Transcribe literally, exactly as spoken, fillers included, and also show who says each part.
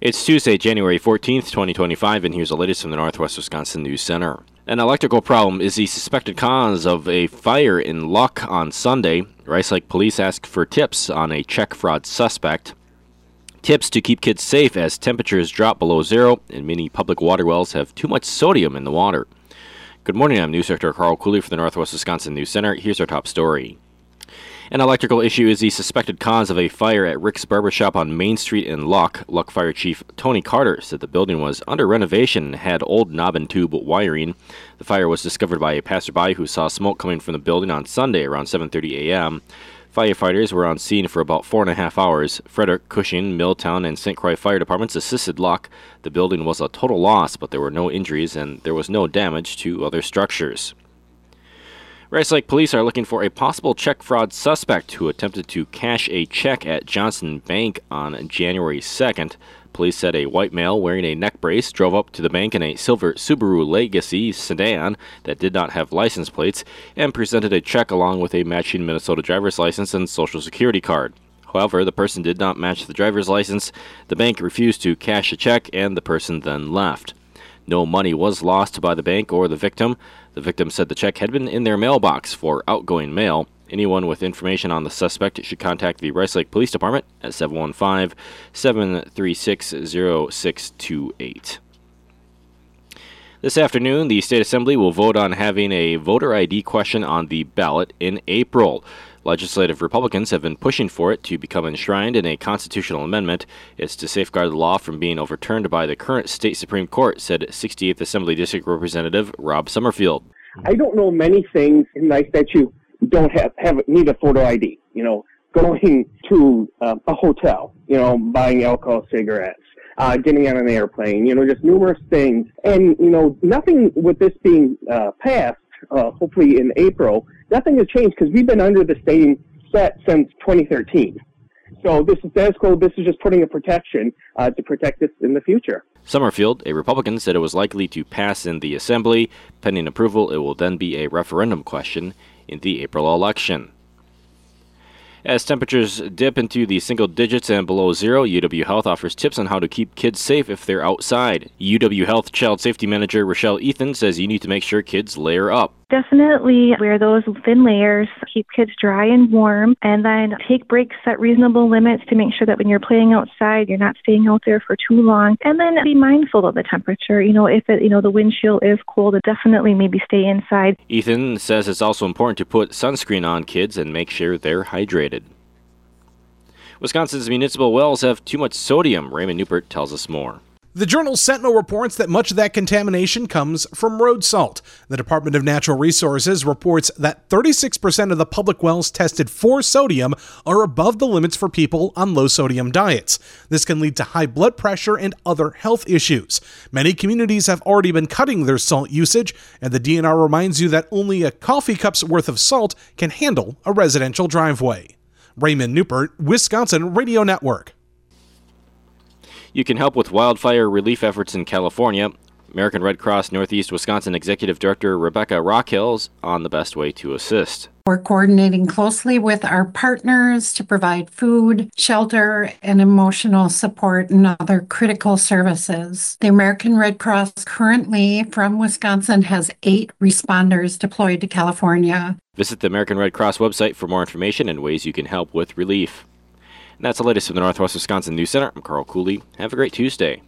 Speaker 1: It's Tuesday, January fourteenth, twenty twenty-five, and here's the latest from the Northwest Wisconsin News Center. An electrical problem is the suspected cause of a fire in Luck on Sunday. Rice Lake police asked for tips on a check fraud suspect. Tips to keep kids safe as temperatures drop below zero and many public water wells have too much sodium in the water. Good morning, I'm News Director Carl Cooley for the Northwest Wisconsin News Center. Here's our top story. An electrical issue is the suspected cause of a fire at Rick's Barbershop on Main Street in Luck. Luck Fire Chief Tony Carter said the building was under renovation and had old knob and tube wiring. The fire was discovered by a passerby who saw smoke coming from the building on Sunday around seven thirty a.m. Firefighters were on scene for about four and a half hours. Frederick, Cushing, Milltown, and Saint Croix fire departments assisted Luck. The building was a total loss, but there were no injuries and there was no damage to other structures. Rice Lake police are looking for a possible check fraud suspect who attempted to cash a check at Johnson Bank on January second. Police said a white male wearing a neck brace drove up to the bank in a silver Subaru Legacy sedan that did not have license plates and presented a check along with a matching Minnesota driver's license and social security card. However, the person did not match the driver's license. The bank refused to cash a check and the person then left. No money was lost by the bank or the victim. The victim said the check had been in their mailbox for outgoing mail. Anyone with information on the suspect should contact the Rice Lake Police Department at seven one five, seven three six, zero six two eight. This afternoon, the State Assembly will vote on having a voter I D question on the ballot in April. Legislative Republicans have been pushing for it to become enshrined in a constitutional amendment. It's to safeguard the law from being overturned by the current state Supreme Court, said sixty-eighth Assembly District Representative Rob Summerfield.
Speaker 2: I don't know many things in life that you don't have, have need a photo I D. You know, going to uh, a hotel, you know, buying alcohol, cigarettes, uh, getting on an airplane, you know, just numerous things. And, you know, nothing with this being uh, passed, uh, hopefully in April, nothing has changed because we've been under the same set since twenty thirteen. So this is status quo. This is just putting a protection uh, to protect us in the future.
Speaker 1: Summerfield, a Republican, said it was likely to pass in the Assembly. Pending approval, it will then be a referendum question in the April election. As temperatures dip into the single digits and below zero, U W Health offers tips on how to keep kids safe if they're outside. U W Health Child Safety Manager Rochelle Ethan says you need to make sure kids layer up.
Speaker 3: Definitely wear those thin layers, keep kids dry and warm, and then take breaks at reasonable limits to make sure that when you're playing outside, you're not staying out there for too long. And then be mindful of the temperature. You know, if it, you know, the wind chill is cold, definitely maybe stay inside.
Speaker 1: Ethan says it's also important to put sunscreen on kids and make sure they're hydrated. Wisconsin's municipal wells have too much sodium. Raymond Newpert tells us more.
Speaker 4: The Journal Sentinel reports that much of that contamination comes from road salt. The Department of Natural Resources reports that thirty-six percent of the public wells tested for sodium are above the limits for people on low-sodium diets. This can lead to high blood pressure and other health issues. Many communities have already been cutting their salt usage, and the D N R reminds you that only a coffee cup's worth of salt can handle a residential driveway. Raymond Newpert, Wisconsin Radio Network.
Speaker 1: You can help with wildfire relief efforts in California. American Red Cross Northeast Wisconsin Executive Director Rebecca Rockhill's on the best way to assist.
Speaker 5: We're coordinating closely with our partners to provide food, shelter, and emotional support and other critical services. The American Red Cross currently from Wisconsin has eight responders deployed to California.
Speaker 1: Visit the American Red Cross website for more information and ways you can help with relief. And that's the latest from the Northwest Wisconsin News Center. I'm Carl Cooley. Have a great Tuesday.